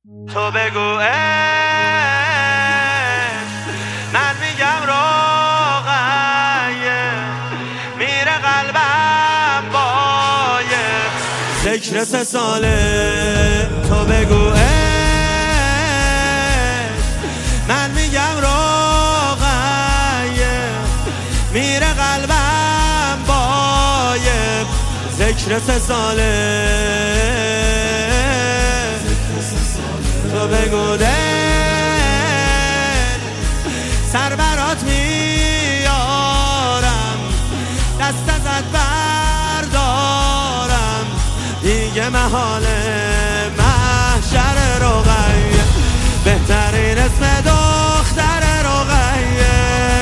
تو بگو من میگم روغیه میره قلبم بایه ذکر 3 ساله تو بگو من میگم روغیه میره قلبم بایه ذکر 3 ساله تو بگو دل سر برات میارم دست ازت بردارم دیگه محاله محشر رقیه بهترین اسم دختر رقیه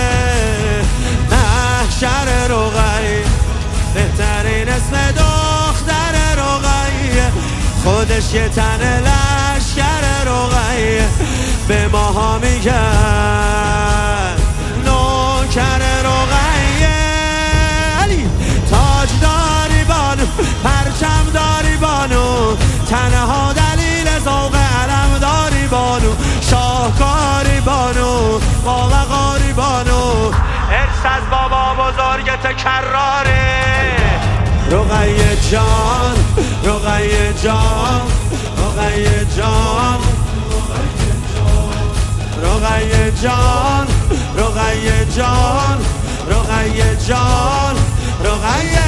محشر رقیه بهترین اسم دختر رقیه خودش یه تن لشکر رقیه به ماها میگن نوکر رقیه علی تاج داری بانو پرچم داری بانو تنها دلیل ذوق علم داری بانو شاهکاری بانو باوقاری بانو ارث از بابا بزرگت کراره رقیه جان رقیه جان رقیه جان رقیه جان رقیه جان رقیه جان رقیه